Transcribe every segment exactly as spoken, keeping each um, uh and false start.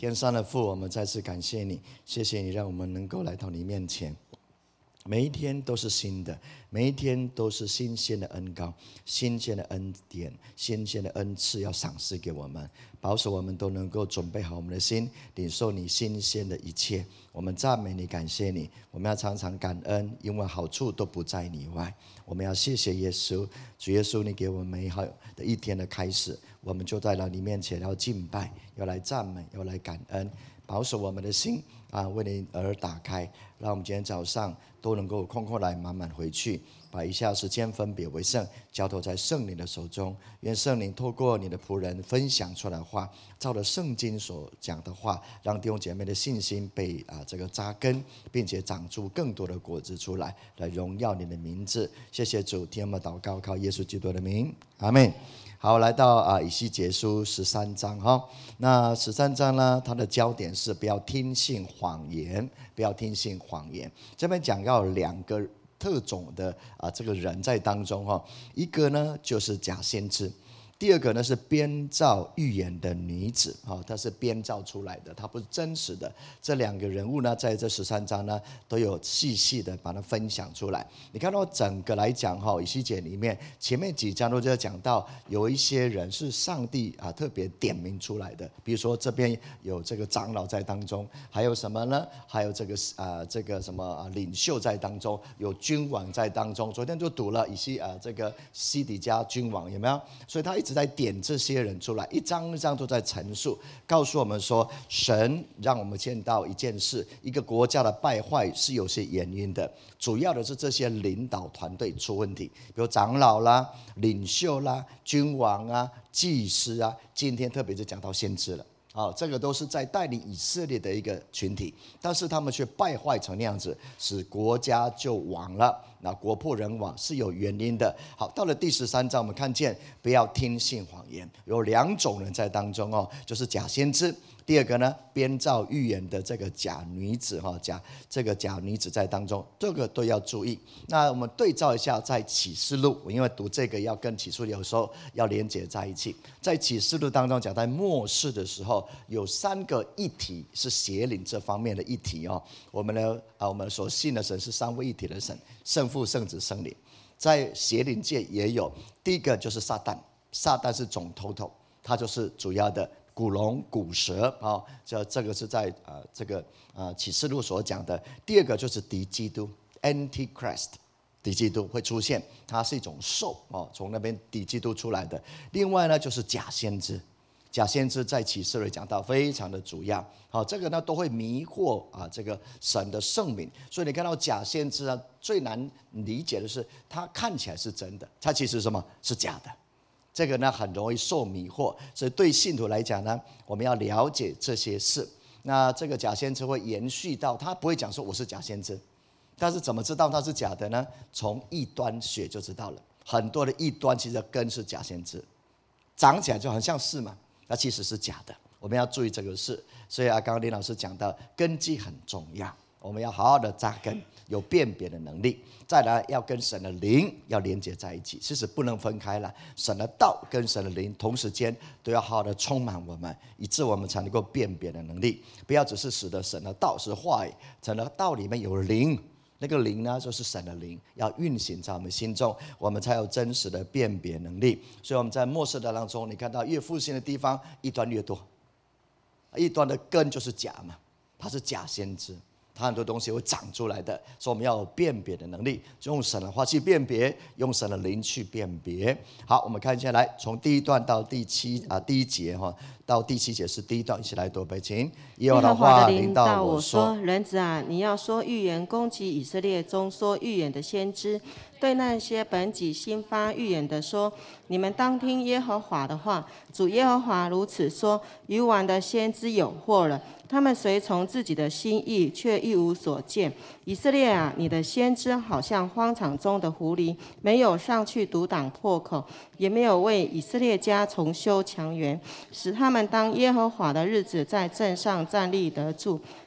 天上的父，我们再次感谢你，谢谢你让我们能够来到你面前。每一天都是新的，每一天都是新鲜的恩膏，新鲜的恩典，新鲜的恩赐要赏赐给我们，保守我们都能够准备好我们的心，领受你新鲜的一切。我们赞美你，感谢你，我们要常常感恩，因为好处都不在你外。我们要谢谢耶稣，主耶稣，你给我们美好的一天的开始，我们就在了你面前要敬拜，要来赞美，要来感恩，保守我们的心啊，为你而打开，让我们今天早上都能够空空来，满满回去，把以下时间分别为圣，交托在圣灵的手中。愿圣灵透过你的仆人分享出来的话，照着圣经所讲的话，让弟兄姐妹的信心被啊这个扎根，并且长出更多的果子出来，来荣耀你的名字。谢谢主，听我们祷告，靠耶稣基督的名，阿们。好，来到啊以西结书十三章哈，那十三章呢，它的焦点是不要听信谎言，不要听信谎言。这边讲到两个特种的啊这个人在当中哈，一个呢就是假先知。第二个呢是编造预言的女子，她是编造出来的，她不是真实的。这两个人物呢，在这十三章呢，都有细细的把它分享出来。你看到整个来讲哈，以西结里面前面几章都在讲到有一些人是上帝啊特别点名出来的，比如说这边有这个长老在当中，还有什么呢？还有这个啊这个什么啊领袖在当中，有君王在当中。昨天就读了以西啊这个西底家君王有没有？所以他一直在点这些人出来，一章一章都在陈述，告诉我们说，神让我们见到一件事，一个国家的败坏是有些原因的，主要的是这些领导团队出问题，比如长老啦、领袖啦、君王啊、祭司啊，今天特别是讲到先知了。哦，这个都是在带领以色列的一个群体，但是他们却败坏成那样子，使国家就亡了。那国破人亡是有原因的。好，到了第十三章，我们看见不要听信谎言，有两种人在当中哦，就是假先知。第二个呢，编造预言的这个假女子哈，假这个假女子在当中，这个都要注意。那我们对照一下，在启示录，因为读这个要跟启示录有时候要连结在一起。在启示录当中讲，在末世的时候，有三个议题是邪灵这方面的议题哦。我们的啊，我们所信的神是三位一体的神，圣父、圣子、圣灵。在邪灵界也有，第一个就是撒旦，撒旦是总头头，他就是主要的。古龙、古蛇啊，这这个是在呃这个呃启示录所讲的。第二个就是敌基督 ，Antichrist， 敌基督会出现，它是一种兽哦，从那边敌基督出来的。另外呢，就是假先知，假先知在启示录讲到非常的主要。好，这个呢都会迷惑啊这个神的圣民，所以你看到假先知啊，最难理解的是，他看起来是真的，他其实什么是假的。这个呢很容易受迷惑，所以对信徒来讲呢，我们要了解这些事。那这个假先知会延续到，他不会讲说我是假先知，但是怎么知道他是假的呢？从异端学就知道了。很多的异端其实根是假先知，长起来就很像是嘛，那其实是假的。我们要注意这个事。所以啊，刚刚林老师讲到根基很重要，我们要好好的扎根，有辨别的能力。再来要跟神的灵要连接在一起，其实不能分开了。神的道跟神的灵同时间都要好好的充满我们，以致我们才能够辨别的能力。不要只是使得神的道是话语，神的道里面有灵，那个灵呢就是神的灵，要运行在我们心中，我们才有真实的辨别能力。所以我们在末世的当中，你看到越复兴的地方异端越多，异端的根就是假嘛，它是假先知，它很多东西会长出来的，所以我们要有辨别的能力，用神的话去辨别，用神的灵去辨别。好，我们看下来，从第一段到第七啊第一节哈，到第七节是第一段，一起来读背经。耶和华的灵到我说： 人子啊，你要说预言，攻击以色列中说预言的先知，对那些本己新发预言的说，你们当听耶和华的话。主耶和华如此说：愚顽的先知有祸了，他们随从自己的心意，却一无所见。以色列啊，你的先知好像荒场中的狐狸，没有上去阻挡破口，也没有为以色列家重修墙垣，使他们当耶和华的日子在镇上站立得住。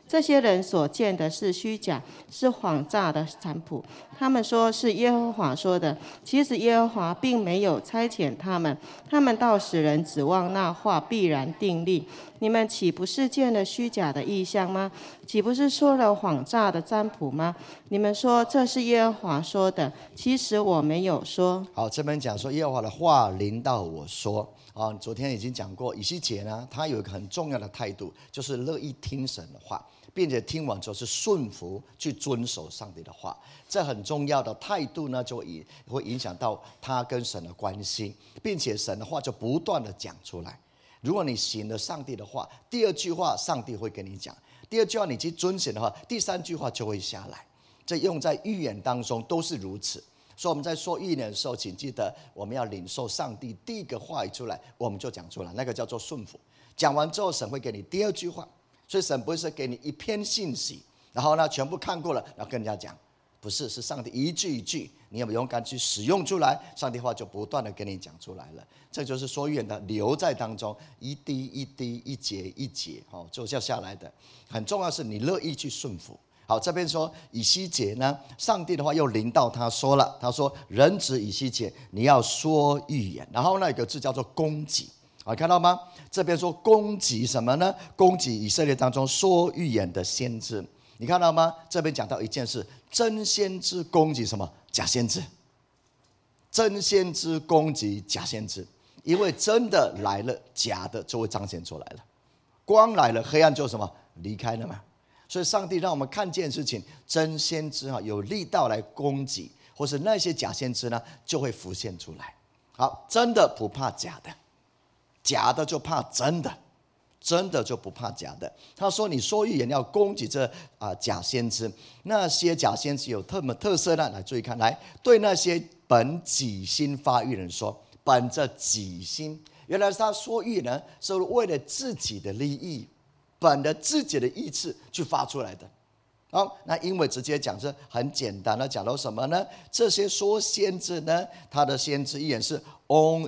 这些人所见的是虚假，是谎诈的占卜。他们说是耶和华说的，其实耶和华并没有差遣他们。他们倒使人指望那话必然定立。你们岂不是见了虚假的异象吗？岂不是说了谎诈的占卜吗？你们说这是耶和华说的，其实我没有说。 好，这边讲说耶和华的话临到我说。啊，昨天已经讲过，以西结呢，他有一个很重要的态度，就是乐意听神的话，并且听完之后是顺服去遵守上帝的话。这很重要的态度呢，就会影响到他跟神的关系，并且神的话就不断的讲出来。如果你行了上帝的话，第二句话上帝会跟你讲，第二句话你去遵循的话，第三句话就会下来。这用在预言当中都是如此。所以我们在说预言的时候，请记得我们要领受上帝第一个话语出来，我们就讲出来，那个叫做顺服。讲完之后，神会给你第二句话，所以神不是给你一篇信息，然后呢全部看过了，然后跟人家讲，不是，是上帝一句一句，你有没有勇敢去使用出来，上帝话就不断的跟你讲出来了。这就是说预言的留在当中，一滴一滴，一节一节，哦，就叫下来的。很重要是你乐意去顺服。好，这边说以西结呢，上帝的话又临到他说了，他说人子以西结，你要说预言。然后那有个字叫做攻击，好，看到吗？这边说攻击什么呢？攻击以色列当中说预言的先知，你看到吗？这边讲到一件事，真先知攻击什么？假先知。真先知攻击假先知，因为真的来了，假的就会彰显出来了。光来了，黑暗就什么离开了嘛。所以上帝让我们看见事情，真先知有力道来攻击，或是那些假先知呢就会浮现出来。好，真的不怕假的，假的就怕真的，真的就不怕假的。他说你说预言要攻击这啊假先知，那些假先知有特么特色呢？来注意看，来对那些本己心发预人说，本着己心，原来他说预言是为了自己的利益。本着自己的意志去发出来的。好，那因为直接讲是很简单的，讲到什么呢？这些说先知呢，他的先知预言是 own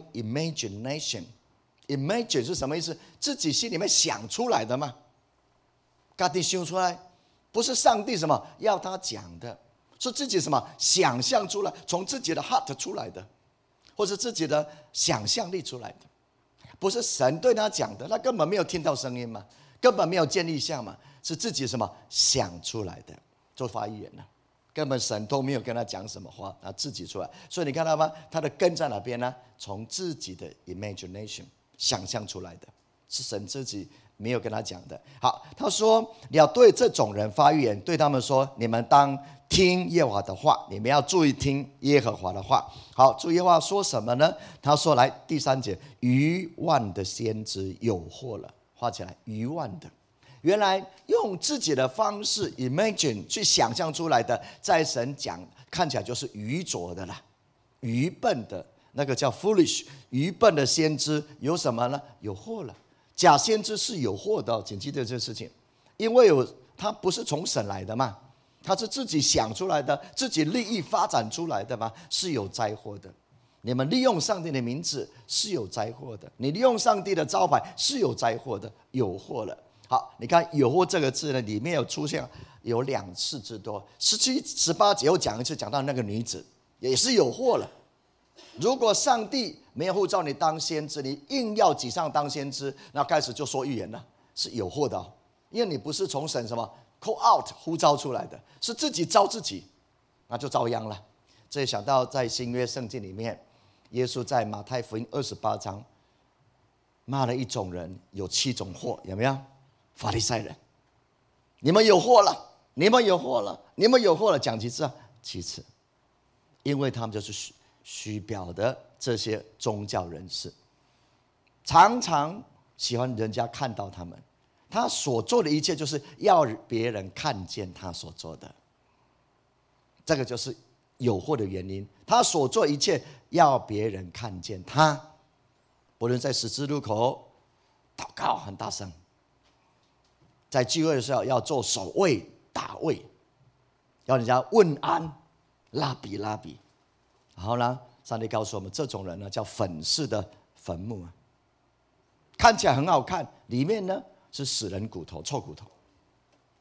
imagination。imagine 是什么意思？自己心里面想出来的嘛，自己想出来，不是上帝什么要他讲的，是自己什么想象出来，从自己的 heart 出来的，或是自己的想象力出来的，不是神对他讲的，他根本没有听到声音嘛。根本没有见立项嘛，是自己什么想出来的，就发预言了，根本神都没有跟他讲什么话，他自己出来。所以你看到吗？他的根在哪边呢？从自己的 imagination 想象出来的，是神自己没有跟他讲的。好，他说你要对这种人发预言，对他们说，你们当听耶和华的话，你们要注意听耶和华的话。好，注意耶和华说什么呢？他说，来第三节，愚妄的先知有祸了。画起来，愚妄的，原来用自己的方式 imagine 去想象出来的，在神讲看起来就是愚拙的啦，愚笨的，那个叫 foolish， 愚笨的先知有什么呢？有祸了。假先知是有祸的，请记得这个事情，因为有他不是从神来的嘛，他是自己想出来的，自己利益发展出来的嘛，是有灾祸的。你们利用上帝的名字是有灾祸的，你利用上帝的招牌是有灾祸的，有祸了。好，你看有祸这个字呢，里面有出现有两次之多，十七、十八节又讲一次，讲到那个女子也是有祸了。如果上帝没有呼召你当先知，你硬要挤上当先知，那开始就说预言了，是有祸的、哦，因为你不是从神什么 call out 呼召出来的，是自己招自己，那就遭殃了。这也想到在新约圣经里面。耶稣在马太福音二十八章骂了一种人，有七种祸，有没有？法利赛人，你们有祸了，你们有祸了，你们有祸了，讲几次啊？七次，因为他们就是虚虚表的这些宗教人士，常常喜欢人家看到他们，他所做的一切就是要别人看见他所做的，这个就是有祸的原因。他所做一切要别人看见他，不论在十字路口祷告很大声，在聚会的时候要做守卫打卫，要人家问安拉比拉比。然后呢，上帝告诉我们，这种人呢叫粉饰的坟墓啊，看起来很好看，里面呢是死人骨头、臭骨头。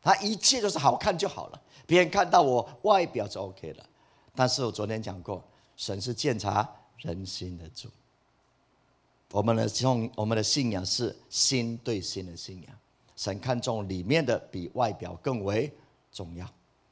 他一切都是好看就好了，别人看到我外表就 OK 了。但是我昨天讲过，神是鉴察人心的主。我们的我们的信仰是心对心的信仰，神看重里面的比外表更为重要。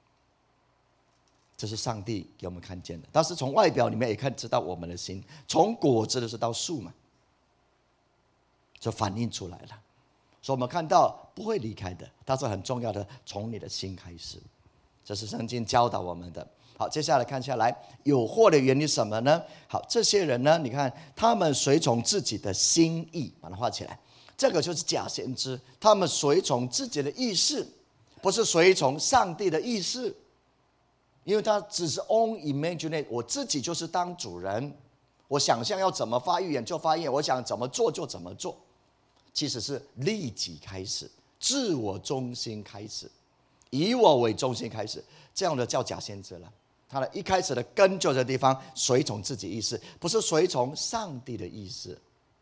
这是上帝给我们看见的。但是从外表里面也看知道我们的心，从果子的是到树嘛，就反映出来了。所以我们看到不会离开的，但是很重要的，从你的心开始。这是圣经教导我们的。好，接下来看下来，有祸的原因是什么呢？好，这些人呢，你看他们随从自己的心意，把它画起来。这个就是假先知，他们随从自己的意识，不是随从上帝的意识，因为他只是 own imagination， 我自己就是当主人，我想象要怎么发预言就发预言，我想怎么做就怎么做，其实是利己开始，自我中心开始，以我为中心开始，这样的叫假先知了。他的一开始的根就在地方，随从自己意识，不是随从上帝的意识。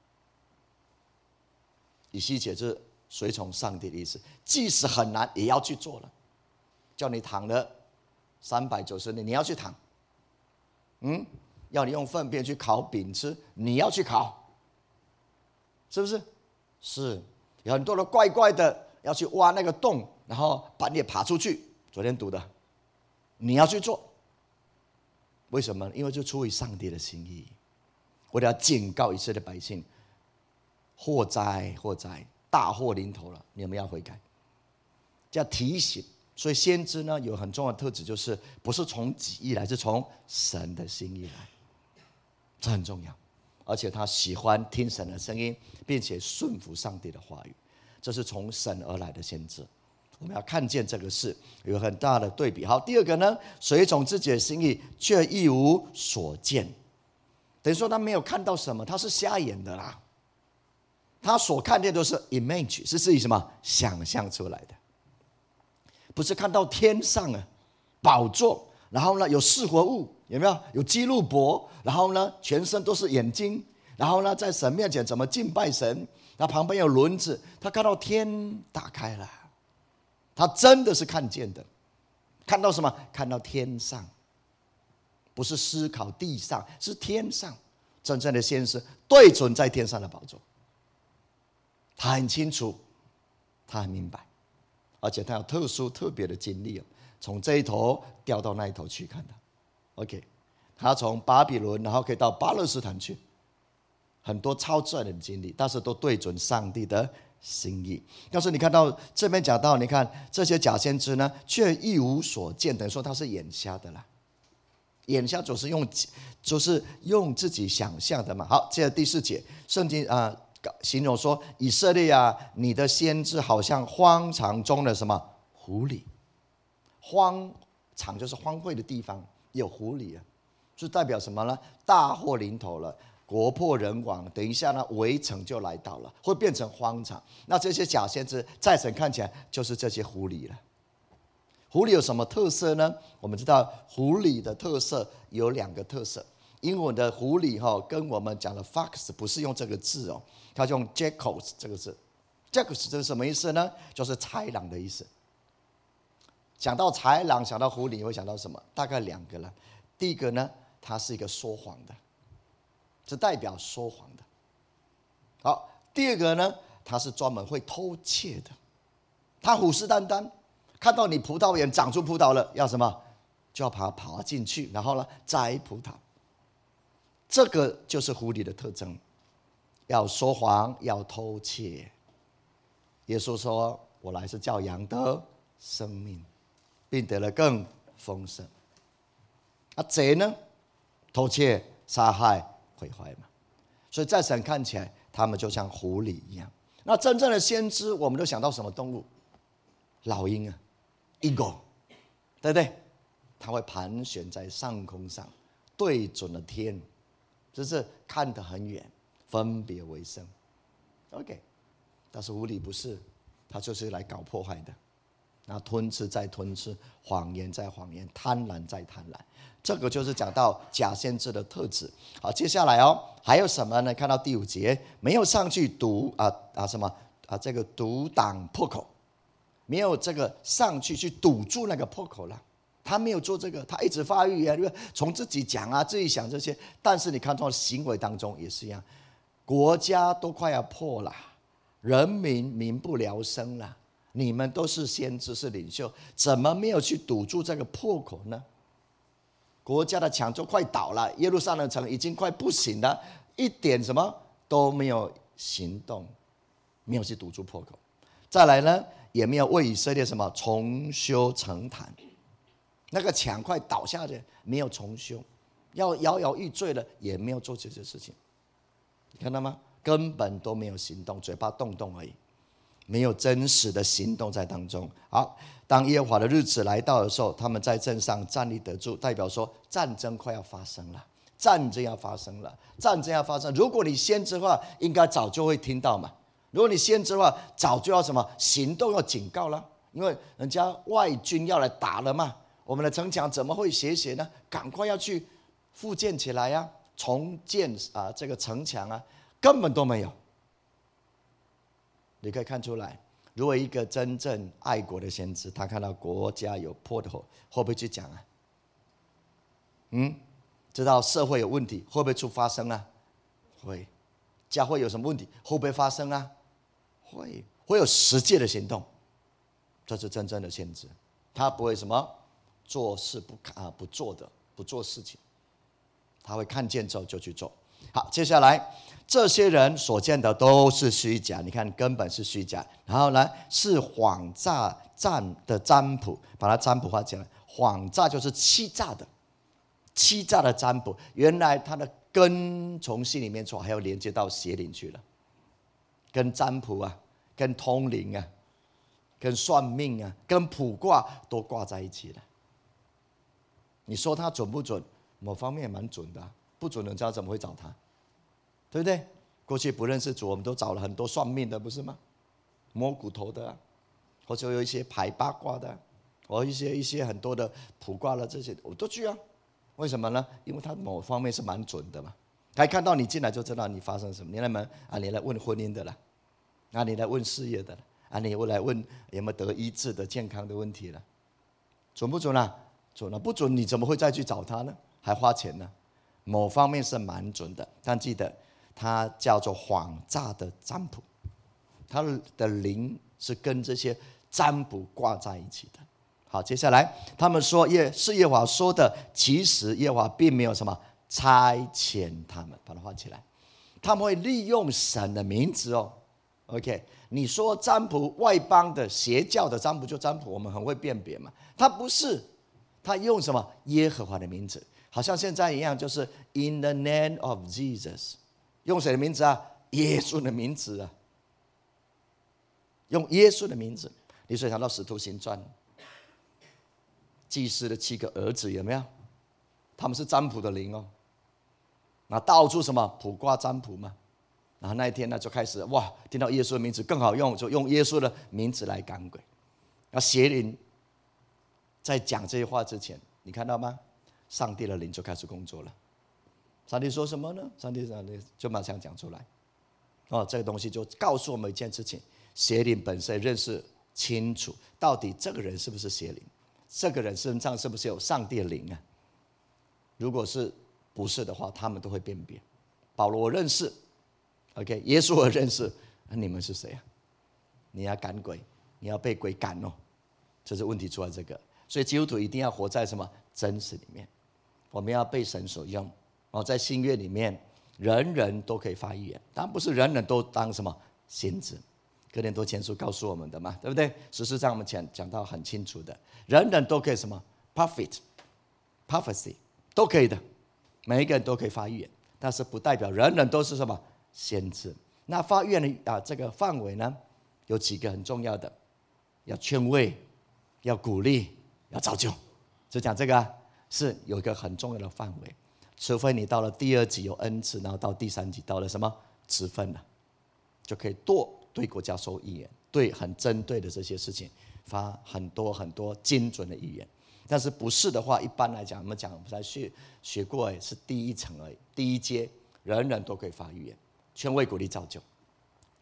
以西结就是随从上帝的意思，即使很难也要去做了。叫你躺了三百九十年，你要去躺。嗯，要你用粪便去烤饼吃，你要去烤，是不是？是。有很多的怪怪的要去挖那个洞，然后把你爬出去。昨天读的，你要去做。为什么？因为就出于上帝的心意，为了要警告以色列百姓，祸灾祸灾，大祸临头了，你们要悔改，这样提醒。所以先知呢有很重要的特质，就是不是从己意来，是从神的心意来，这很重要。而且他喜欢听神的声音，并且顺服上帝的话语，这是从神而来的先知。我们要看见这个事有很大的对比。好，第二个呢，随从自己的心意，却一无所见，等于说他没有看到什么，他是瞎眼的啦。他所看见都是 image， 是自己什么想象出来的，不是看到天上啊宝座，然后呢有四活物，有没有？有基路伯，然后呢全身都是眼睛，然后呢在神面前怎么敬拜神，那旁边有轮子，他看到天打开了。他真的是看见的，看到什么？看到天上，不是思考地上，是天上。真正的先知对准在天上的宝座，他很清楚，他很明白，而且他有特殊特别的经历，从这一头掉到那一头去看的。OK， 他从巴比伦，然后可以到巴勒斯坦去，很多超自然的经历，但是都对准上帝的心意。要是你看到这边讲到，你看这些假先知呢，却一无所见，等于说他是眼瞎的啦。眼瞎总是用，就是用自己想象的嘛。好，接着第四节，圣经啊、呃、形容说，以色列啊，你的先知好像荒场中的什么狐狸。荒场就是荒废的地方，有狐狸啊，就代表什么呢？大祸临头了。国破人亡，等一下呢，围城就来到了，会变成荒场。那这些假先知在神看起来就是这些狐狸了。狐狸有什么特色呢？我们知道狐狸的特色有两个特色。英文的狐狸哈，跟我们讲的 fox 不是用这个字哦，它用 jackals 这个字。jackals 这是什么意思呢？就是豺狼的意思。想到豺狼，想到狐狸，你会想到什么？大概两个了。第一个呢，它是一个说谎的。是代表说谎的。好，第二个呢，他是专门会偷窃的。他虎视眈眈，看到你葡萄园长出葡萄了，要什么？就要把它爬进去，然后呢摘葡萄。这个就是狐狸的特征，要说谎，要偷窃。耶稣说：“我来是叫羊得生命，并得了更丰盛。”啊，贼呢？偷窃、杀害。毁坏嘛，所以在神看起来，他们就像狐狸一样。那真正的先知，我们都想到什么动物？老鹰啊 ，eagle， 对不对？它会盘旋在上空上，对准了天，就是看得很远，分别为圣。OK， 但是狐狸不是，它就是来搞破坏的。那吞吃再吞吃，谎言再谎言，贪婪再贪婪。这个就是讲到假先知的特质。好，接下来哦，还有什么呢？看到第五节，没有上去堵啊啊什么啊这个堵挡破口， 没有这个上去去堵住那个破口了。他没有做这个，他一直发预言，从自己讲啊，自己想这些。但是你看到行为当中也是一样，国家都快要破了，人民民不聊生了。你们都是先知是领袖，怎么没有去堵住这个破口呢？国家的墙就快倒了，耶路撒冷城已经快不行了，一点什么都没有行动，没有去堵住破口。再来呢，也没有为以色列什么重修城坛，那个墙快倒下去，没有重修，要摇摇欲坠了，也没有做这些事情。你看到吗？根本都没有行动，嘴巴动动而已，没有真实的行动在当中。好，当耶和华的日子来到的时候，他们在阵上站立得住，代表说战争快要发生了，战争要发生了，战争要发生。如果你先知的话，应该早就会听到嘛。如果你先知的话，早就要什么行动，要警告了，因为人家外军要来打了嘛。我们的城墙怎么会斜斜呢？赶快要去复建起来呀、啊，重建啊这个城墙啊，根本都没有。你可以看出来，如果一个真正爱国的先知，他看到国家有破口，会不会去讲啊？嗯，知道社会有问题，会不会出发生啊？会。教会有什么问题，会不会发生啊？会。会有实际的行动，这是真正的先知，他不会什么做事不啊不做的，不做事情，他会看见之后就去做。好，接下来这些人所见的都是虚假，你看根本是虚假。然后呢，是谎诈占的占卜，把它占卜化起来。谎诈就是欺诈的，欺诈的占卜，原来它的根从心里面出，还要连接到邪灵去了，跟占卜啊，跟通灵啊，跟算命啊，跟卜卦都挂在一起了。你说它准不准？某方面蛮准的、啊，不准人家怎么会找他？对不对？过去不认识主，我们都找了很多算命的，不是吗？摸骨头的、啊，或者有一些排八卦的、啊，或一些一些很多的卜卦的这些，我都去啊。为什么呢？因为他某方面是蛮准的嘛。他看到你进来就知道你发生什么。你来问啊，你来问婚姻的啦，啊，你来问事业的啦，啊，你来问有没有得医治的健康的问题了，准不准啊？准了、啊，不准你怎么会再去找他呢？还花钱呢？某方面是蛮准的，但记得它叫做谎诈的占卜，它的灵是跟这些占卜挂在一起的。好，接下来他们说耶是耶和华说的，其实耶和华并没有什么差遣他们，把它画起来。他们会利用神的名字哦。OK， 你说占卜外邦的邪教的占卜就占卜，我们很会辨别嘛。他不是，他用什么耶和华的名字？好像现在一样，就是 In the name of Jesus， 用谁的名字啊？耶稣的名字啊，用耶稣的名字。你所以想到使徒行传，祭司的七个儿子有没有？他们是占卜的灵哦，那到处什么卜卦占卜嘛。然后那一天呢，就开始哇，听到耶稣的名字更好用，就用耶稣的名字来赶鬼。那邪灵在讲这些话之前，你看到吗？上帝的灵就开始工作了。上帝说什么呢？上帝就马上讲出来。哦，这个东西就告诉我们一件事情：邪灵本身认识清楚，到底这个人是不是邪灵，这个人身上是不是有上帝的灵啊？如果是不是的话，他们都会辨别。保罗我认识 ，OK， 耶稣我认识，那你们是谁啊？你要赶鬼，你要被鬼赶哦，这是问题出在这个。所以基督徒一定要活在什么真实里面。我们要被神所用哦，在新约里面，人人都可以发预言，当然不是人人都当什么先知。哥林多前书告诉我们的嘛，对不对？事实上我们讲讲到很清楚的，人人都可以什么 prophet prophecy 都可以的，每一个人都可以发预言，但是不代表人人都是什么先知。那发预言的啊这个范围呢，有几个很重要的，要劝慰，要鼓励，要造就，就讲这个、啊。是有一个很重要的范围，除非你到了第二级有恩赐，然后到第三级到了什么职分了，就可以多对国家说预言，对很针对的这些事情发很多很多精准的预言。但是不是的话，一般来讲，我们讲我们才学学过，是第一层而已，第一阶，人人都可以发预言，劝慰鼓励造就。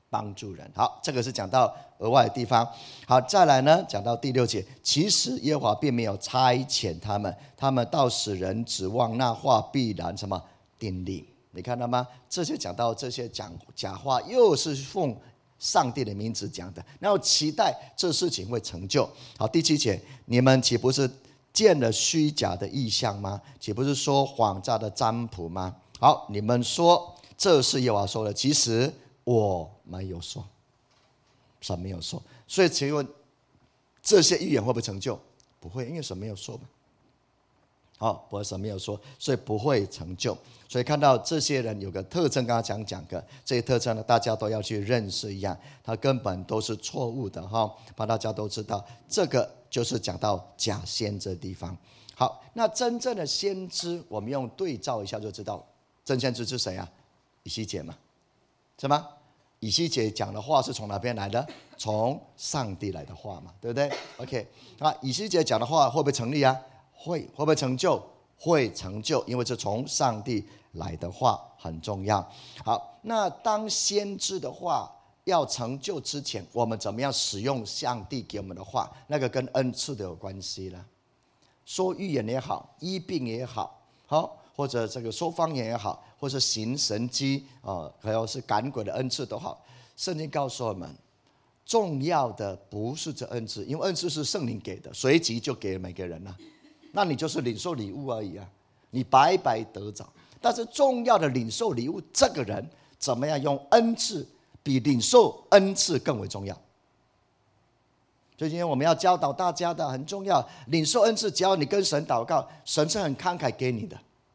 帮助人。好，这个是讲到额外的地方。好，再来呢，讲到第六节，其实耶和华并没有差遣他们，他们倒使人指望那话必然什么定力。你看到吗？这些讲到这些讲假话，又是奉上帝的名字讲的，然后期待这事情会成就。好，第七节，你们岂不是见了虚假的异象吗？岂不是说谎诈的占卜吗？好，你们说这是耶和华说的，其实我没有说，神没有说。所以请问这些预言会不会成就？不会，因为神没有说嘛。好，不会，神没有说，所以不会成就。所以看到这些人有个特征，刚刚讲讲的这些特征呢，大家都要去认识一样，他根本都是错误的哈，把大家都知道。这个就是讲到假先知的地方。好，那真正的先知，我们用对照一下就知道，真先知是谁啊？以西结嘛，是吗？以西结讲的话是从哪边来的？从上帝来的话嘛，对不对 ？OK， 那以西结讲的话会不会成立啊？会，会不会成就？会成就，因为是从上帝来的话很重要。好，那当先知的话要成就之前，我们怎么样使用上帝给我们的话？那个跟恩赐的有关系了。说预言也好，医病也好，好，或者这个说方言也好，或是行神迹啊，还有是赶鬼的恩赐都好，圣经告诉我们，重要的不是这恩赐，因为恩赐是圣灵给的，随即就给每个人了。那你就是领受礼物而已啊，你白白得着。但是重要的领受礼物，这个人怎么样用恩赐，比领受恩赐更为重要。所以今天我们要教导大家的很重要，领受恩赐，只要你跟神祷告，神是很慷慨给你的，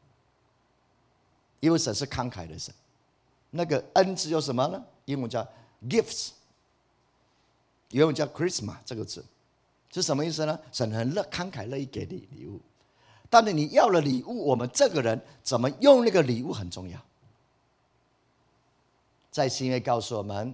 因为神是慷慨的神。那个恩赐有什么呢？英文叫 gifts， 英文叫 charisma 这个字。是什么意思呢？神很乐慷慨乐意给你礼物，但是你要了礼物，我们这个人怎么用那个礼物很重要。在新约告诉我们，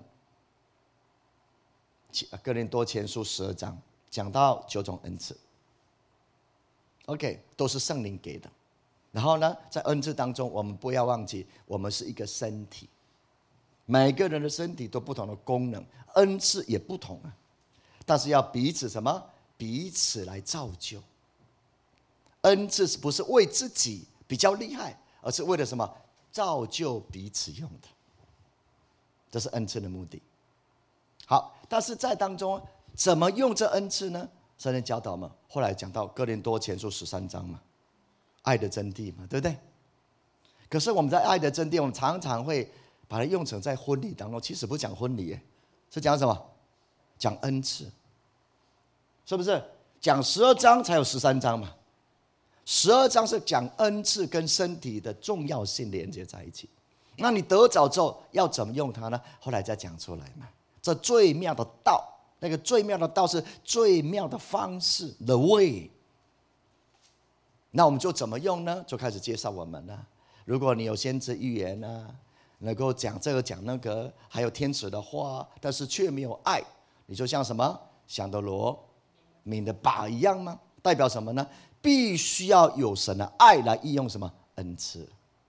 哥林多前书十二章讲到九种恩赐 ，OK， 都是圣灵给的。然后呢，在恩赐当中，我们不要忘记，我们是一个身体，每个人的身体都不同的功能，恩赐也不同啊。但是要彼此什么？彼此来造就。恩赐不是为自己比较厉害，而是为了什么？造就彼此用的。这是恩赐的目的。好，但是在当中怎么用这恩赐呢？圣经教导我们，后来讲到哥林多前书十三章嘛，爱的真谛嘛，对不对？可是我们在爱的真谛，我们常常会把它用成在婚礼当中，其实不是讲婚礼，是讲什么？讲恩赐，是不是？讲十二章才有十三章嘛？十二章是讲恩赐跟身体的重要性连接在一起。那你得着之后要怎么用它呢？后来再讲出来嘛。这最妙的道，那个最妙的道是最妙的方式 ，the way。那我们就怎么用呢？就开始介绍我们了。如果你有先知预言啊，能够讲这个讲那个，还有天使的话，但是却没有爱。你就像什么想的罗敏的靶一样吗？代表什么呢？必须要有神的爱来应用什么恩赐。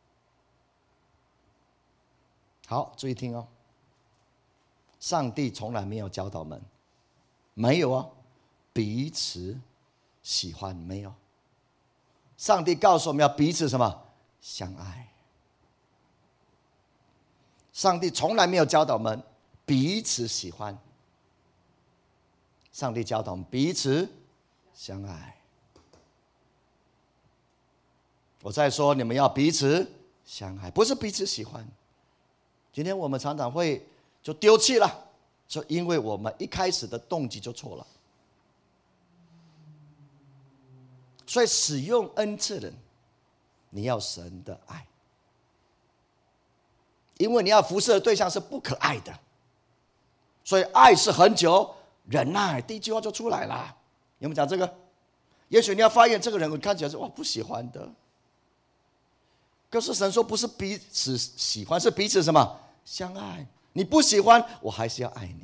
好，注意听哦。上帝从来没有教导我们，没有哦，彼此喜欢没有。上帝告诉我们要彼此什么相爱。上帝从来没有教导我们彼此喜欢。上帝教导我们彼此相爱。我再说，你们要彼此相爱，不是彼此喜欢。今天我们常常会就丢弃了，就因为我们一开始的动机就错了。所以使用恩赐的人，你要神的爱，因为你要服侍的对象是不可爱的，所以爱是很久忍耐，第一句话就出来了。有没有讲这个？也许你要发现这个人我看起来是我不喜欢的，可是神说不是彼此喜欢，是彼此什么相爱。你不喜欢，我还是要爱你。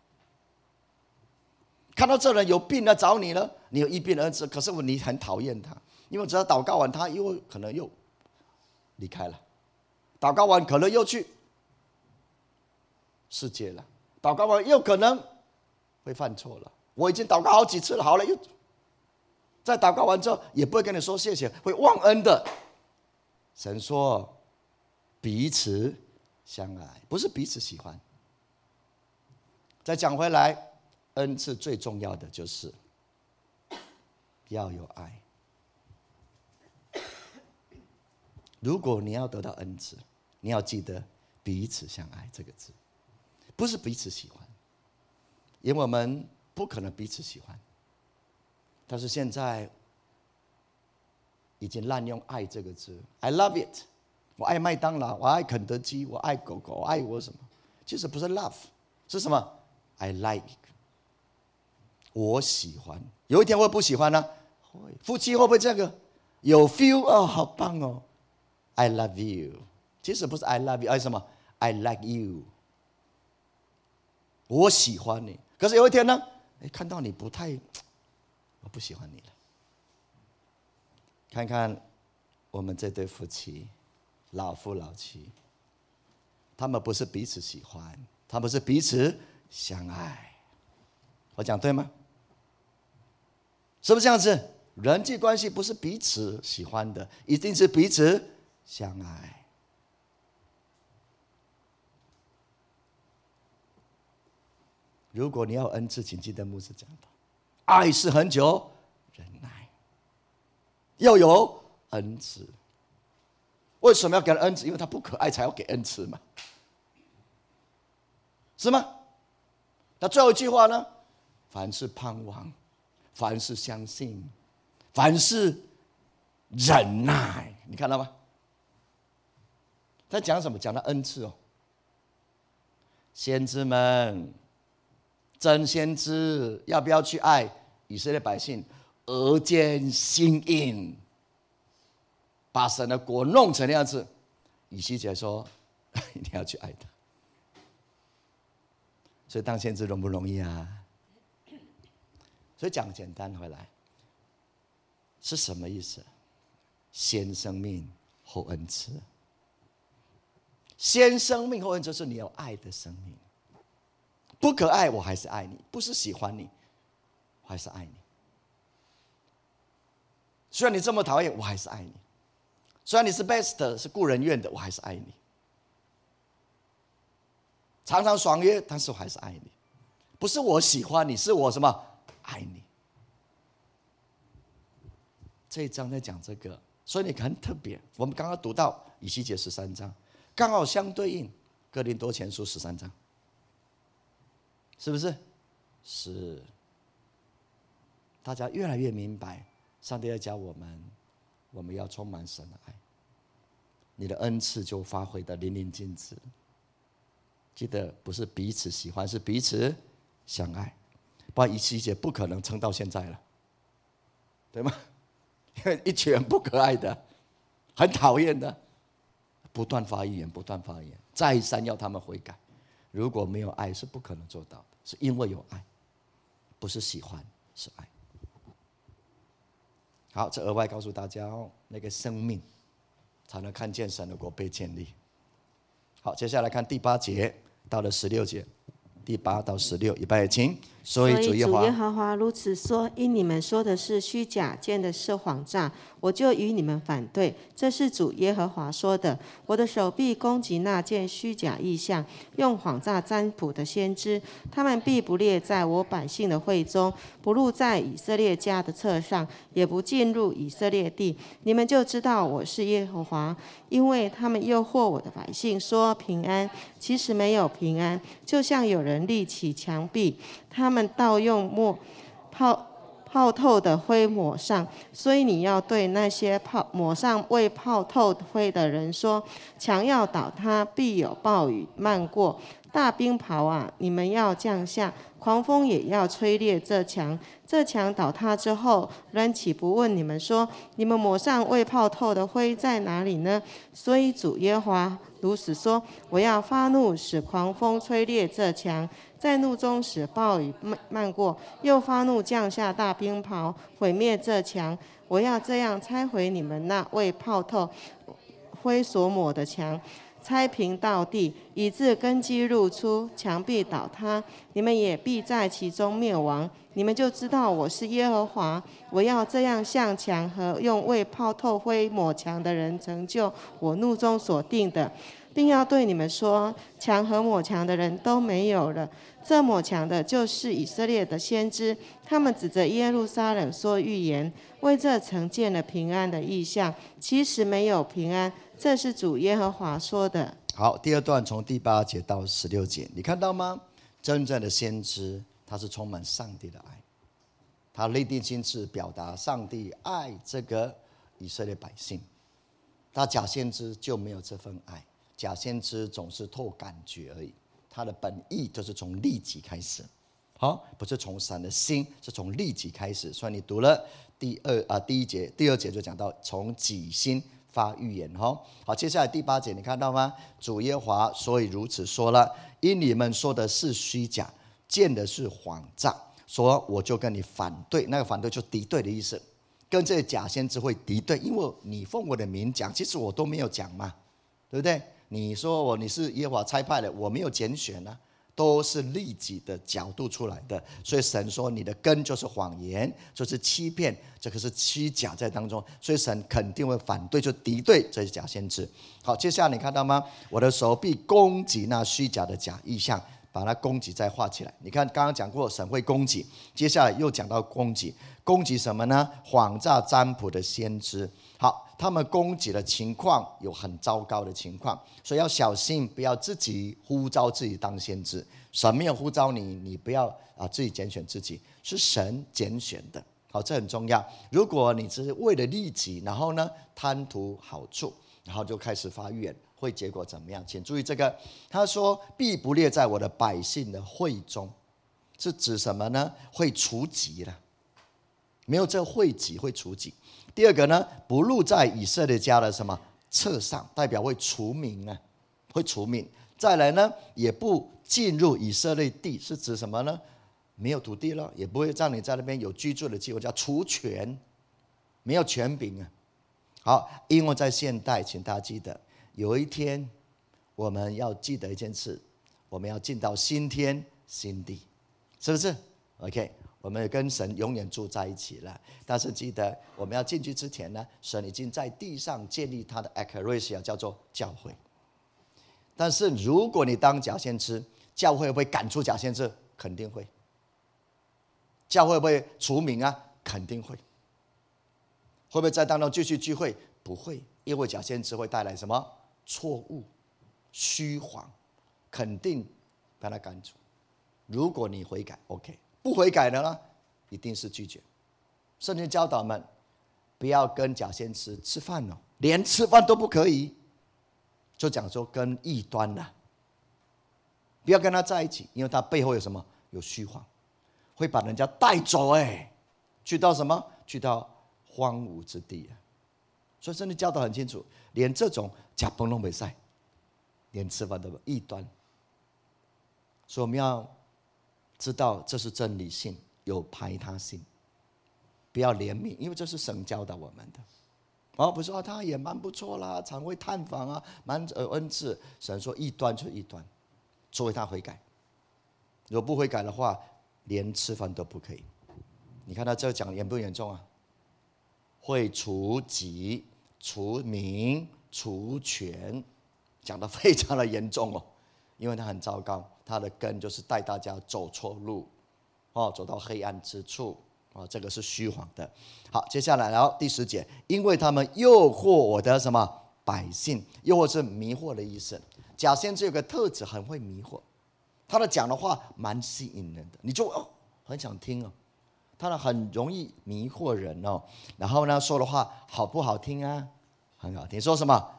看到这人有病来找你了，你有医病的恩赐，可是你很讨厌他，因为只要祷告完，他又可能又离开了。祷告完可能又去， 世界了。祷告完又可能会犯错了。我已经祷告好几次了，好了，又在祷告完之后也不会跟你说谢谢，会忘恩的。神说彼此相爱，不是彼此喜欢。再讲回来，恩赐最重要的就是要有爱。如果你要得到恩赐，你要记得彼此相爱这个字，不是彼此喜欢，因为我们不可能彼此喜欢。但是现在已经滥用爱这个字 ，I love it， 我爱麦当劳，我爱肯德基，我爱狗狗，我爱我什么？其实不是 love， 是什么 ？I like， 我喜欢。有一天会不喜欢呢、啊？会。夫妻会不会这个？有 feel 哦，好棒哦。I love you， 其实不是 I love you， 爱什么 ？I like you， 我喜欢你。可是有一天呢，哎，看到你不太，我不喜欢你了。看看我们这对夫妻，老夫老妻，他们不是彼此喜欢，他们是彼此相爱。我讲对吗？是不是这样子？人际关系不是彼此喜欢的，一定是彼此相爱。如果你要有恩赐，请记得牧师讲的，爱是恒久忍耐，要有恩赐。为什么要给人恩赐？因为他不可爱才要给恩赐嘛，是吗？那最后一句话呢？凡是盼望，凡是相信，凡是忍耐，你看到吗？在讲什么？讲到恩赐哦。先知们，真先知要不要去爱以色列百姓？额间心硬，把神的国弄成那样子。以西结说：“你要去爱他。”所以当先知容不容易啊？所以讲简单回来，是什么意思？先生命后恩赐。先生命后恩赐是你有爱的生命。不可爱，我还是爱你；不是喜欢你，我还是爱你。虽然你这么讨厌，我还是爱你；虽然你是 best 是顾人怨的，我还是爱你。常常爽约，但是我还是爱你。不是我喜欢你，是我什么爱你。这一章在讲这个，所以你很特别。我们刚刚读到以西结十三章，刚好相对应哥林多前书十三章，是不是？是。大家越来越明白，上帝要教我们，我们要充满神的爱，你的恩赐就发挥得淋漓尽致。记得不是彼此喜欢，是彼此相爱。不然以西结不可能撑到现在了，对吗？因为一群人不可爱的，很讨厌的，不断发预言，不断发言，再三要他们悔改。如果没有爱，是不可能做到的。是因为有爱，不是喜欢，是爱。好，这额外告诉大家哦，那个生命才能看见神的国被建立。好，接下来看第八节到了十六节，第八到十六，预备请。所以主耶和华如此说：因你们说的是虚假，见的是谎诈，我就与你们反对。这是主耶和华说的。我的手必攻击那见虚假异象、用谎诈占卜的先知，他们必不列在我百姓的会中，不录在以色列家的册上，也不进入以色列地。你们就知道我是耶和华，因为他们诱惑我的百姓说平安，其实没有平安，就像有人立起墙壁，他们盗用墨泡泡透的灰抹上，所以你要对那些泡抹上未泡透灰的人说：墙要倒塌，必有暴雨漫过。大冰雹啊，你们要降下，狂风也要吹裂这墙。这墙倒塌之后，人岂不问你们说：你们抹上未泡透的灰在哪里呢？所以主耶和华如此说：我要发怒，使狂风吹裂这墙，在怒中使暴雨漫过，又发怒降下大冰雹，毁灭这墙。我要这样拆毁你们那未泡透灰所抹的墙， 拆平到地，以致根基露出，墙壁倒塌，你们也必在其中灭亡。你们就知道我是耶和华，我要这样向墙和用为泡透灰抹墙的人成就我怒中所定的，并要对你们说，墙和抹墙的人都没有了。这抹墙的就是以色列的先知，他们指着耶路撒冷说预言，为这城建了平安的意象，其实没有平安，这是主耶和华说的。 好，第二段从第八节到十六节，你看到吗？真正的先知，他是充满上帝的爱，他立定心志表达上帝爱这个以色列百姓。他假先知就没有这份爱，假先知总是透感觉而已，他的本意就是从利己开始，好，不是从神的心，是从利己开始。所以你读了第二啊第一节、第二节就讲到从己心发预言，哈，好，接下来第八节你看到吗？主耶和华所以如此说了，因你们说的是虚假，见的是谎诈，说我就跟你反对，那个反对就敌对的意思，跟这些假先知会敌对，因为你奉我的名讲，其实我都没有讲嘛，对不对？你说我你是耶和华差派的，我没有拣选啊，都是利己的角度出来的。所以神说你的根就是谎言，就是欺骗，这个是虚假在当中，所以神肯定会反对，就敌对这些假先知。好，接下来你看到吗？我的手臂攻击那虚假的假意象，把它攻击再画起来。你看刚刚讲过神会攻击，接下来又讲到攻击，攻击什么呢？谎诈占卜的先知。好，他们攻击的情况有很糟糕的情况，所以要小心，不要自己呼召自己当先知。神没有呼召你，你不要啊自己拣选自己，是神拣选的。好，这很重要。如果你只是为了利己，然后呢贪图好处，然后就开始发预言，会结果怎么样？请注意这个，他说必不列在我的百姓的会中，是指什么呢？会除籍了，没有这会籍会除籍。第二个呢，不录在以色列家的什么册上，代表会除名啊，会除名。再来呢，也不进入以色列地，是指什么呢？没有土地了，也不会让你在那边有居住的机会，叫除权，没有权柄啊。好，因为在现代，请大家记得，有一天我们要记得一件事，我们要进到新天新地，是不是 ？OK。我们跟神永远住在一起了，但是记得我们要进去之前呢，神已经在地上建立他的 ecclesia， 叫做教会。但是如果你当假先知，教会会不会赶出假先知？肯定会。教会会不会除名啊？肯定会。会不会在当中继续聚会？不会，因为假先知会带来什么错误、虚谎，肯定把他赶出。如果你悔改 ，OK。不悔改的呢，一定是拒绝。圣经教导们，不要跟假先知吃饭哦，连吃饭都不可以。就讲说跟异端啦，不要跟他在一起，因为他背后有什么？有虚谎，会把人家带走哎，去到什么？去到荒芜之地啊。所以圣经教导很清楚，连这种假崩都没赛，连吃饭都不异端。所以我们要知道这是真理性，有排他性，不要怜悯，因为这是神教导我们的。哦，不是说、啊、他也蛮不错啦，常会探访啊，蛮有恩赐。神说异端就异端，除非他悔改。如果不悔改的话，连吃饭都不可以。你看他这讲严不严重啊？会除籍、除名、除权，讲得非常的严重哦。因为他很糟糕，他的根就是带大家走错路，哦，走到黑暗之处，哦，这个是虚谎的。好，接下来，然后第十节，因为他们诱惑我的什么百姓，诱惑是迷惑的意思。假先知有个特质，很会迷惑，他的讲的话蛮吸引人的，你就哦很想听哦。他很容易迷惑人哦。然后呢，说的话好不好听啊？很好听，说什么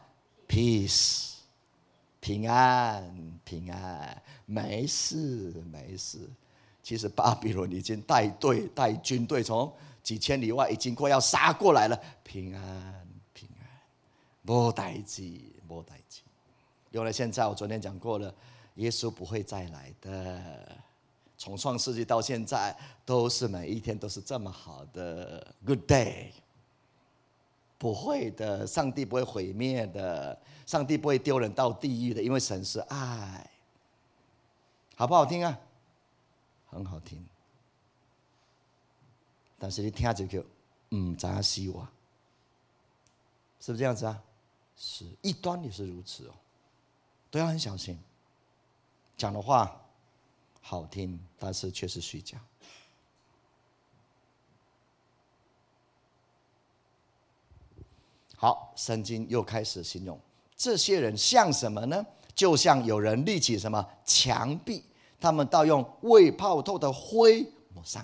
peace。平安，平安，没事，没事。其实巴比伦已经带队、带军队从几千里外已经快要杀过来了。平安，平安，没代志，没代志。因为现在我昨天讲过了，耶稣不会再来的。从创世纪到现在，都是每一天都是这么好的 good day。 不会的，上帝不会毁灭的，上帝不会丢人到地狱的，因为神是爱。好不好听啊？很好听。但是你听这个，嗯，知影死我，是不是这样子啊？是，异端也是如此哦，都要很小心。讲的话好听，但是却是虚假。好，圣经又开始形容这些人像什么呢？就像有人立起什么墙壁，他们倒用未泡透的灰抹上。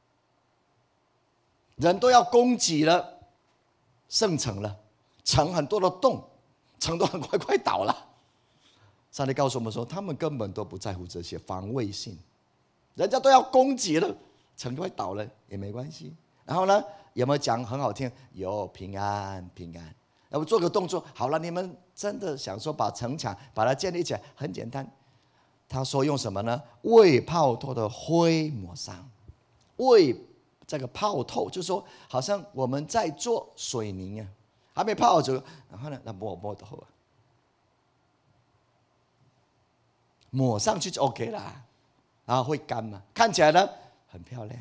人都要攻击了圣城了，城很多的洞，城都很快快倒了。上帝告诉我们说，他们根本都不在乎这些防卫性，人家都要攻击了，城都快倒了也没关系。然后呢，有没有讲很好听？有，平安平安。要不做个动作，好了，你们真的想说把城墙把它建立起来，很简单。他说用什么呢？未泡透的灰抹上。未这个泡透，就是说好像我们在做水泥啊，还没泡好就，然后呢，那抹抹透啊，抹上去就 OK 啦，然后会干嘛？看起来呢很漂亮，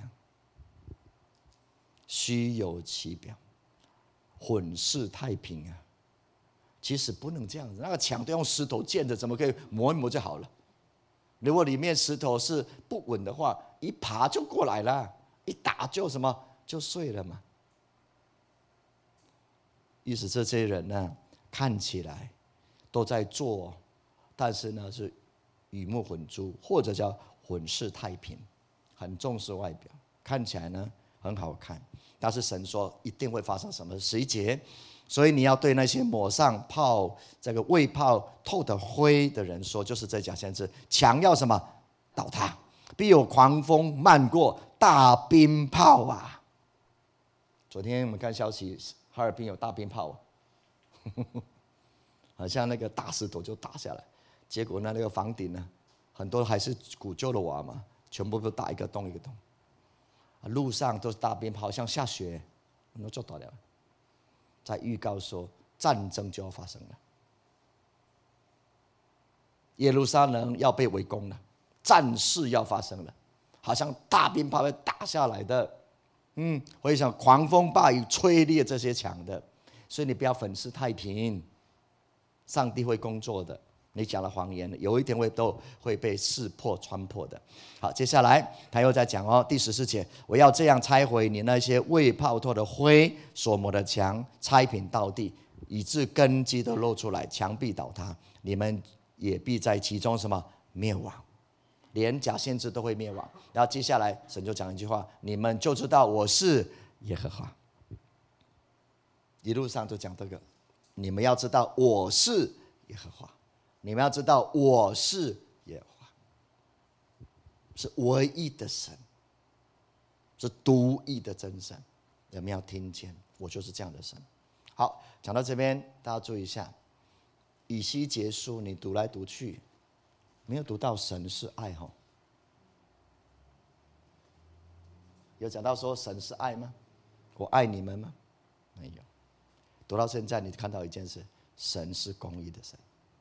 虚有其表，混世太平啊！其实不能这样子，那个墙都用石头建的，怎么可以磨一磨就好了？如果里面石头是不稳的话，一爬就过来了，一打就什么就碎了嘛。意思是这些人呢，看起来都在做，但是呢是鱼目混珠，或者叫混世太平，很重视外表，看起来呢很好看，但是神说一定会发生什么？十一节，所以你要对那些抹上泡这个未泡透的灰的人说，就是这假先知，墙要什么倒塌，必有狂风漫过，大冰雹啊！昨天我们看消息，哈尔滨有大冰雹，好像那个大石头就打下来，结果呢那个房顶呢，很多还是古旧的瓦嘛，全部都打一个洞一个洞。路上都是大冰雹，像下雪，我们做到了。在预告说战争就要发生了，耶路撒冷要被围攻了，战事要发生了，好像大冰雹会打下来的。嗯，我也想狂风暴雨吹裂这些墙的，所以你不要粉饰太平，上帝会工作的。你讲了谎言，有一天会都会被识破穿破的。好，接下来他又在讲哦，第十四节，我要这样拆毁你那些未泡透的灰所抹的墙，拆平到地，以致根基都露出来，墙壁倒塌，你们也必在其中什么灭亡，连假先知都会灭亡。然后接下来神就讲一句话，你们就知道我是耶和华。一路上就讲这个，你们要知道我是耶和华。你们要知道，我是耶和华，是唯一的神，是独一的真神。你们要听见，我就是这样的神。好，讲到这边，大家注意一下，以西结书你读来读去，没有读到神是爱吼。有讲到说神是爱吗？我爱你们吗？没有。读到现在，你看到一件事，神是公义的神。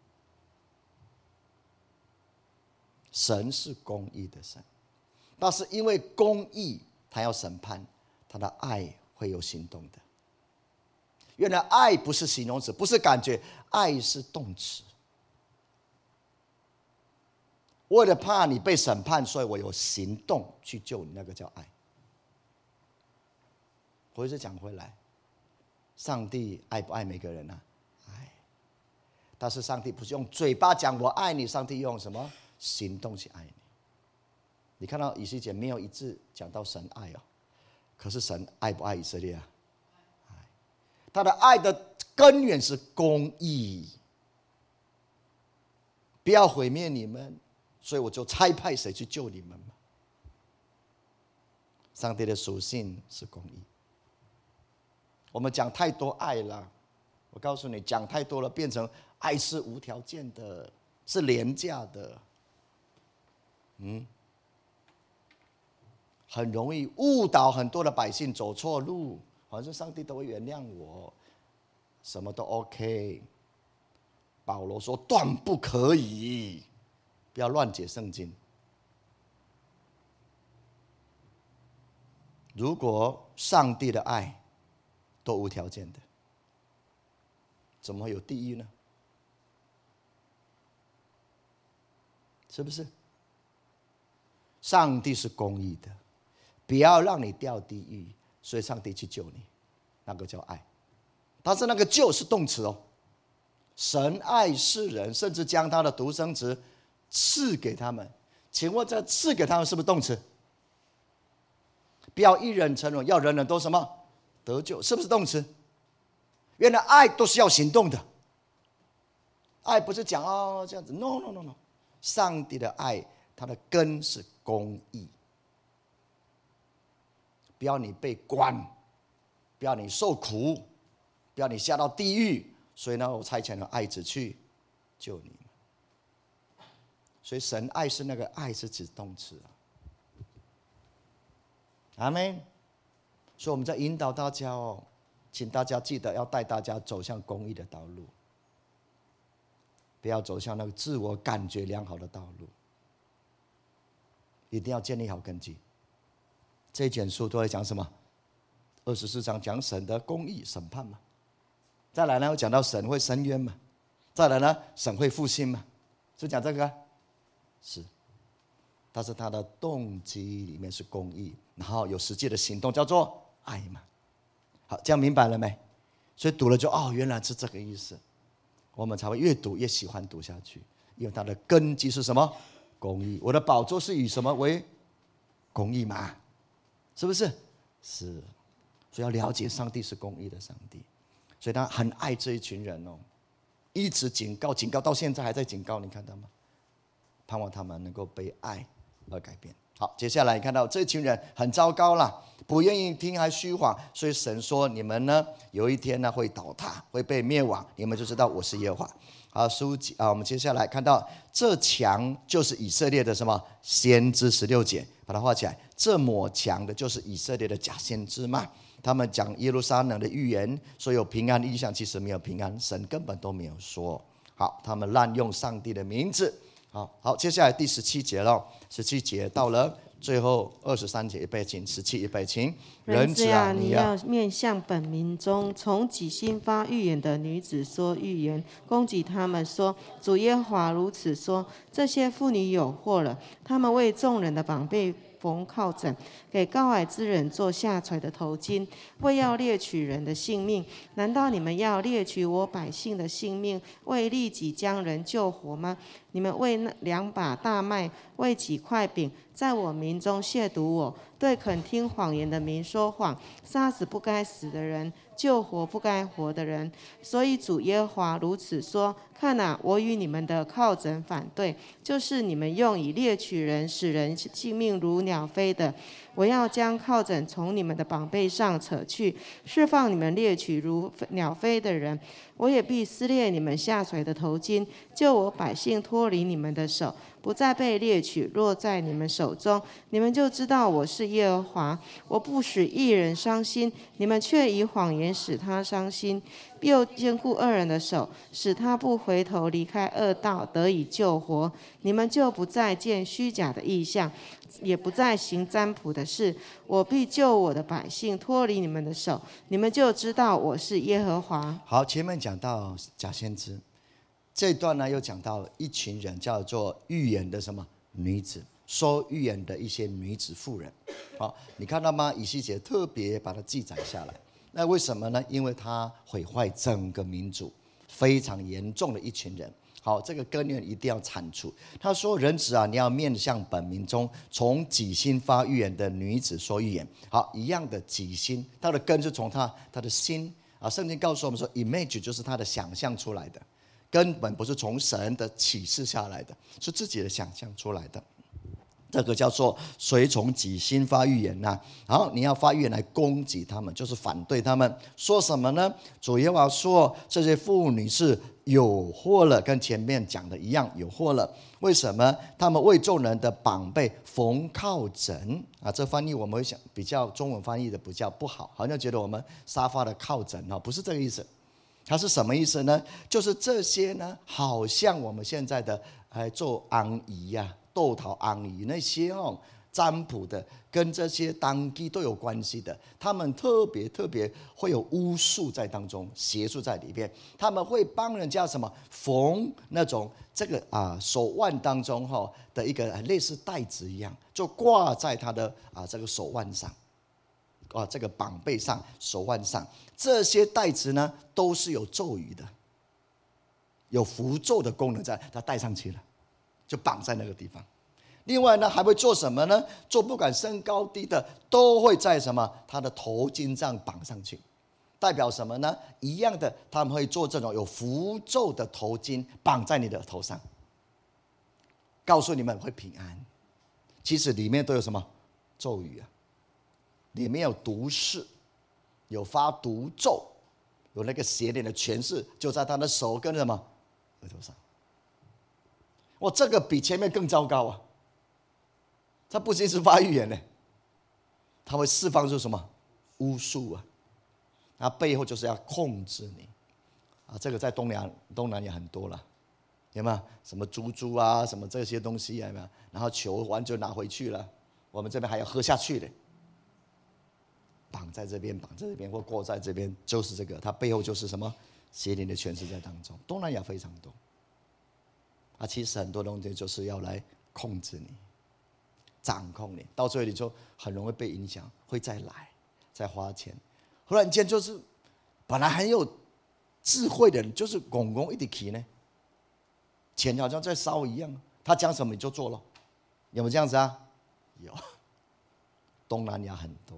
神是公义的神，但是因为公义，他要审判，他的爱会有行动的。原来爱不是形容词，不是感觉，爱是动词。为了怕你被审判，所以我有行动去救你，那个叫爱。我一直讲回来，上帝爱不爱每个人啊？爱。但是上帝不是用嘴巴讲我爱你，上帝用什么？行动去爱你。你看到以西结没有一字讲到神爱哦，可是神爱不爱以色列啊？爱。他的爱的根源是公义，不要毁灭你们，所以我就差派谁去救你们嘛。上帝的属性是公义。我们讲太多爱了，我告诉你，讲太多了，变成爱是无条件的，是廉价的。嗯，很容易误导很多的百姓走错路，好像上帝都会原谅我。 什么都 OK。保罗说断不可以，不要乱解圣经。如果上帝的爱都无条件的，怎么会有地狱呢？是不是？上帝是公义的，不要让你掉地狱，所以上帝去救你，那个叫爱。但是那个救是动词哦。神爱世人，甚至将他的独生子赐给他们。请问这赐给他们是不是动词？不要一人成龙，要人人都什么得救，是不是动词？原来爱都是要行动的，爱不是讲哦这样子 ，no no no no， 上帝的爱它的根是公义，不要你被关，不要你受苦，不要你下到地狱。所以呢，我差遣了爱子去救你们。所以神爱是那个爱是指动词啊。阿们。所以我们在引导大家哦，请大家记得要带大家走向公义的道路，不要走向那个自我感觉良好的道路。一定要建立好根基。这一卷书都在讲什么？二十四章讲神的公义审判嘛。再来呢，我讲到神会伸冤嘛，再来呢，神会复兴嘛，是讲这个？是，但是他的动机里面是公义，然后有实际的行动，叫做爱嘛。好，这样明白了没？所以读了就哦，原来是这个意思，我们才会越读越喜欢读下去，因为它的根基是什么？公义。我的宝座是以什么为公义嘛？是不是？是，所以要了解上帝是公义的上帝。所以他很爱这一群人哦，一直警告，警告到现在还在警告，你看到吗？盼望他们能够被爱而改变。好，接下来看到这群人很糟糕了，不愿意听还虚谎，所以神说你们呢有一天呢会倒塌，会被灭亡，你们就知道我是耶和华。好，书啊，我们接下来看到这墙就是以色列的什么先知，十六节把它画起来。这抹墙的就是以色列的假先知嘛。他们讲耶路撒冷的预言，说有平安异象，其实没有平安，神根本都没有说。好，他们滥用上帝的名字。好，好，接下来第十七节了。十七节到了最后二十三节，预备起，十七预备起。 人子啊，你要面向本民中从己心发预言的女子说预言，攻击他们说：主耶和华如此说，这些妇女有祸了，他们为众人的膀臂缝靠枕，给高矮之人做下垂的头巾，为要猎取人的性命。难道你们要猎取我百姓的性命，为利己将人救活吗？你们为那两把大麦，为几块饼，在我民中亵渎我，对肯听谎言的民说谎，杀死不该死的人，救活不该活的人。所以主耶和华如此说：看啊，我与你们的靠枕反对，就是你们用以猎取人，使人性命如鸟飞的。我要将靠枕从你们的膀臂上扯去，释放你们猎取如鸟飞的人。我也必撕裂你们下垂的头巾，救我百姓脱离你们的手，不再被猎取，落在你们手中。你们就知道我是耶和华。我不使一人伤心，你们却以谎言使他伤心，又坚固恶人的手，使他不回头离开恶道，得以救活。你们就不再见虚假的异象，也不再行占卜的事。我必救我的百姓脱离你们的手，你们就知道我是耶和华。 好，前面讲到假先知，这一段呢又讲到一群人叫做预言的什么女子，说预言的一些女子妇人。好，你看到吗？以西结特别把它记载下来。那为什么呢？因为他毁坏整个民族，非常严重的一群人。好，这个根源一定要铲除。他说：“人子啊，你要面向本民中，从己心发预言的女子说预言。”好，一样的己心，它的根是从他他的心啊。圣经告诉我们说 ，image 就是他的想象出来的，根本不是从神的启示下来的，是自己的想象出来的。这个叫做随从己心发预言呐、啊，然后你要发预言来攻击他们，就是反对他们。说什么呢？主耶和华说，这些妇女是有祸了，跟前面讲的一样，有祸了。为什么？他们为众人的膀臂缝靠枕啊，这翻译我们会想比较中文翻译的比较不好，好像觉得我们沙发的靠枕啊，不是这个意思。 它是什么意思呢？就是这些呢，好像我们现在的哎做安仪呀、豆桃安仪那些哦，占卜的跟这些当地都有关系的，他们特别特别会有巫术在当中，邪术在里面，他们会帮人家什么缝那种这个啊手腕当中哈的一个类似带子一样，就挂在他的啊这个手腕上。啊，这个绑背上、手腕上，这些带子呢，都是有咒语的，有符咒的功能在，它戴上去了，就绑在那个地方。另外呢，还会做什么呢？做不管身高低的，都会在什么他的头巾上绑上去，代表什么呢？一样的，他们会做这种有符咒的头巾，绑在你的头上，告诉你们会平安。其实里面都有什么咒语啊？里面有毒誓，有发毒咒，有那个邪灵的权势，就在他的手跟什么额头上。哇，这个比前面更糟糕啊！他不仅是发预言呢，他会释放出什么巫术啊？他背后就是要控制你啊！这个在东南东南也很多了，有没有？什么猪猪啊，什么这些东西有没有？然后求完就拿回去了，我们这边还要喝下去的。绑在这边，绑在这边，或挂在这边，就是这个，它背后就是什么邪灵的权势在当中。东南亚非常多，啊，其实很多东西就是要来控制你、掌控你，到最后你就很容易被影响，会再来、再花钱，忽然间就是本来很有智慧的人，就是拱拱一直起呢，钱好像在烧一样，他讲什么你就做了，有没有这样子啊？有，东南亚很多。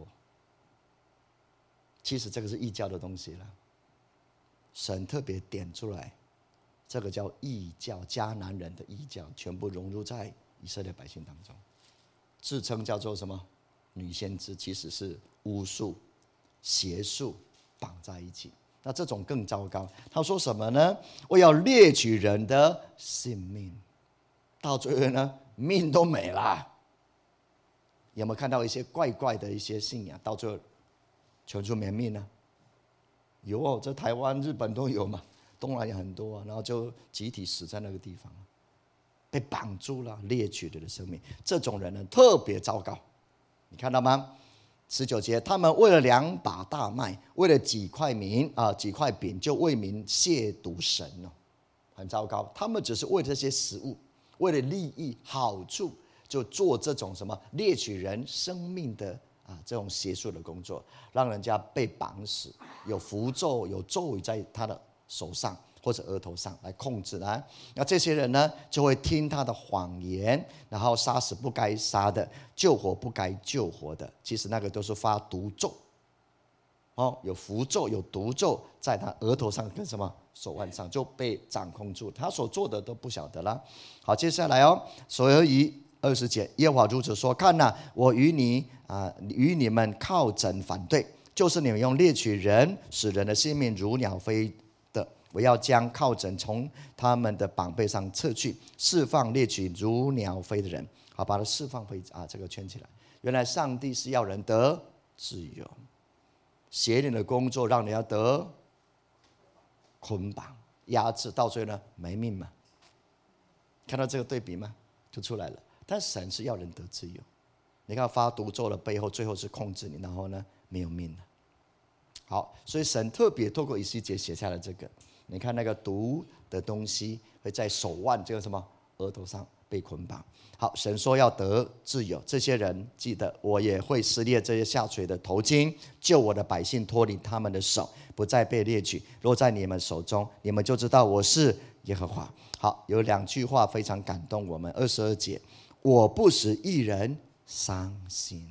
其实这个是异教的东西了，神特别点出来，这个叫异教，迦南人的异教，全部融入在以色列百姓当中，自称叫做什么女先知，其实是巫术、邪术绑在一起。那这种更糟糕，他说什么呢？我要猎取人的性命，到最后呢，命都没了。有没有看到一些怪怪的一些信仰，到最后求出绵命呢？有哦，在台湾、日本都有嘛，东南亚很多啊，然后就集体死在那个地方，被绑住了，猎取的生命。这种人呢，特别糟糕。你看到吗？十九节，他们为了两把大麦，为了几块米啊，几块饼，就为民亵渎神哦，很糟糕。他们只是为了这些食物，为了利益、好处，就做这种什么猎取人生命的。啊，这种邪术的工作，让人家被绑死，有符咒、有咒语在他的手上或者额头上来控制啊。那这些人呢，就会听他的谎言，然后杀死不该杀的，救活不该救活的。其实那个都是发毒咒，哦，有符咒、有毒咒在他额头上跟什么手腕上就被掌控住，他所做的都不晓得了。好，接下来哦，所以。二十节，耶和华如此说：看哪、啊，我与你啊，与你们靠枕反对，就是你们用猎取人，使人的性命如鸟飞的。我要将靠枕从他们的膀背上撤去，释放猎取如鸟飞的人。好，把它释放回啊，这个圈起来。原来上帝是要人得自由，邪灵的工作让人要得捆绑、压制，到最后呢没命嘛。看到这个对比吗？就出来了。但神是要人得自由，你看发毒咒的背后，最后是控制你，然后呢没有命了。好，所以神特别透过以西结写下了这个。你看那个毒的东西会在手腕这个什么额头上被捆绑。好，神说要得自由，这些人记得，我也会撕裂这些下垂的头巾，救我的百姓脱离他们的手，不再被猎取，落在你们手中，你们就知道我是耶和华。好，有两句话非常感动我们。二十二节。我不使一人伤心。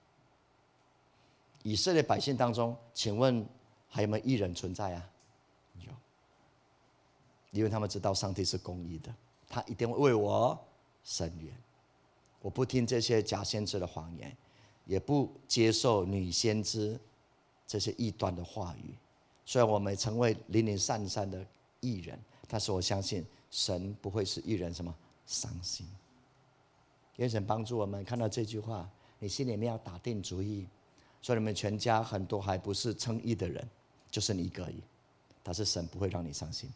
以色列百姓当中，请问还有没有义人存在啊？有，因为他们知道上帝是公义的，他一定会为我伸冤。我不听这些假先知的谎言，也不接受女先知这些异端的话语。虽然我们成为零零散散的义人，但是我相信神不会使义人什么伤心。愿神帮助我们看到这句话，你心里面要打定主意。说你们全家很多还不是称义的人，就是你一个而已。 但是神不会让你伤心。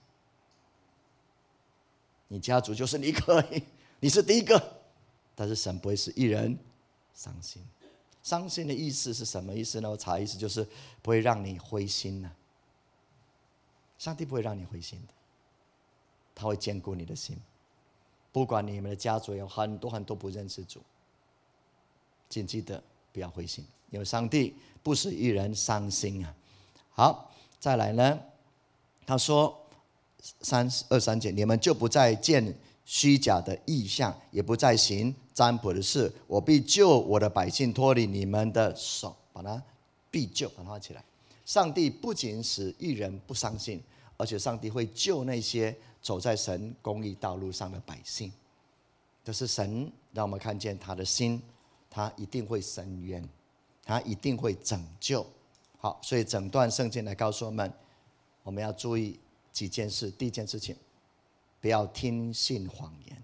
你家族就是你可以，你是第一个，但是神不会使一人伤心。伤心的意思是什么意思呢？我查意思就是不会让你灰心、啊、上帝不会让你灰心的，他会坚固你的心。不管你们的家族有很多很多不认识主，请记得不要灰心，因为上帝不使一人伤心啊。好，再来呢，他说三二三节，你们就不再见虚假的异象，也不再行占卜的事，我必救我的百姓脱离你们的手。把它必救，把它画起来。上帝不仅使一人不伤心，而且上帝会救那些走在神公义道路上的百姓。这是神让我们看见他的心，他一定会伸冤，他一定会拯救。好，所以整段圣经来告诉我们，我们要注意几件事。第一件事情，不要听信谎言，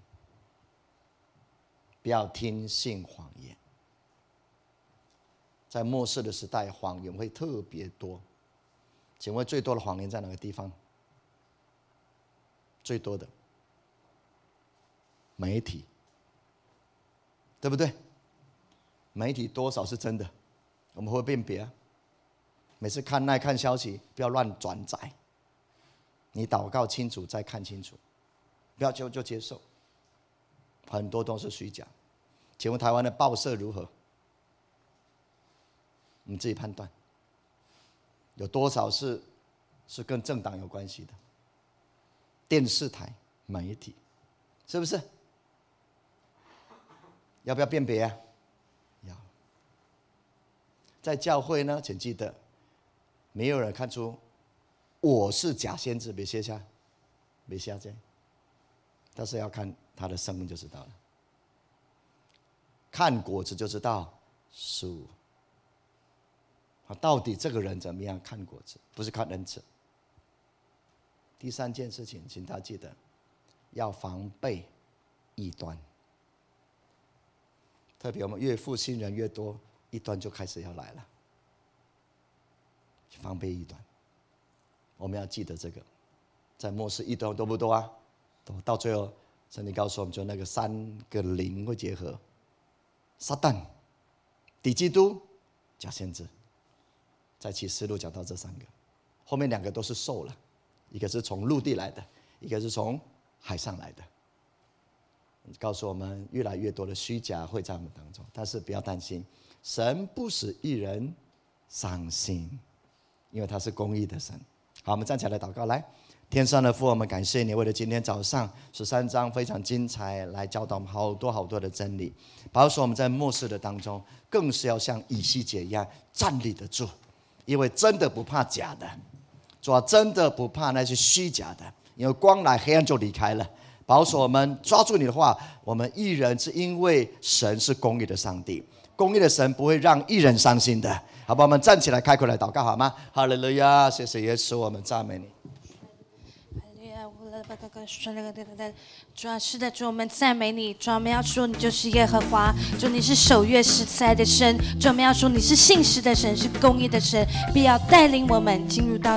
不要听信谎言。在末世的时代，谎言会特别多。请问最多的谎言在哪个地方？最多的媒体，对不对？媒体多少是真的，我们会辨别啊。每次看那看消息，不要乱转载，你祷告清楚再看清楚，不要就就接受，很多都是虚假。请问台湾的报社如何？你自己判断，有多少是是跟政党有关系的？电视台、媒体，是不是？要不要辨别啊？要。在教会呢，请记得，没有人看出我是假先知，别写下，别下这，但是要看他的生命就知道了。看果子就知道树。到底这个人怎么样？看果子，不是看恩赐。第三件事情，请大家记得，要防备异端。特别我们越复兴人越多，异端就开始要来了。防备异端，我们要记得这个。在末世异端多不多啊？多。到最后，圣经告诉我们，就那个三个灵会结合：撒旦、敌基督、假先知。在启示录讲到这三个，后面两个都是兽了，一个是从陆地来的，一个是从海上来的。告诉我们越来越多的虚假会在我们当中，但是不要担心，神不使一人伤心，因为他是公义的神。好，我们站起来祷告。来，天上的父，我们感谢你，为了今天早上十三章非常精彩，来教导我们好多好多的真理。保守我们在末世的当中，更是要像以西结一样站立得住，因为真的不怕假的，主啊，真的不怕那些虚假的，因为光来黑暗就离开了。保守我们抓住你的话，我们义人是因为神是公义的上帝，公义的神不会让义人伤心的。好吧，我们站起来开口来祷告好吗？哈利路亚，谢谢耶稣，我们赞美你。 主啊，是的，主，我们赞美你。主，我们要说你就是耶和华，主，你是守约实在的神。主，我们要说你是信实的神，是公义的神，必要带领我们进入到